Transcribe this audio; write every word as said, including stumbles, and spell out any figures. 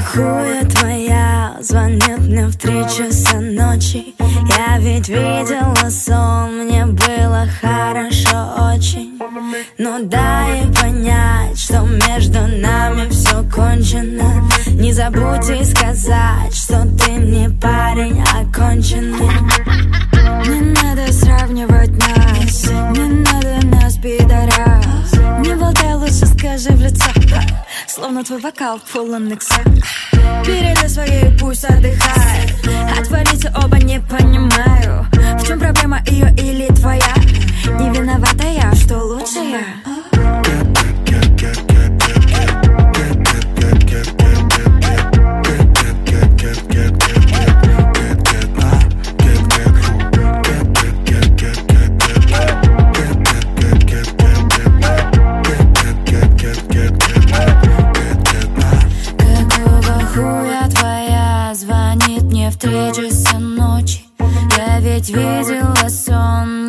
хуя твоя звонит мне в три часа ночи? Я ведь видела сон, мне было хорошо очень. Ну дай понять, что между нами все кончено. Не забудьте сказать, что ты мне парень оконченный. Не надо сравнивать нас, не надо нас, пидорас. Не болтай, лучше скажи в лицо, словно твой вокал full on икса. Передай своей, пусть отдыхает. Отвалите оба, не понимаю, в чем проблема, ее или твоя? Не виновата я, что лучше я. В три часа ночи я ведь видела сон.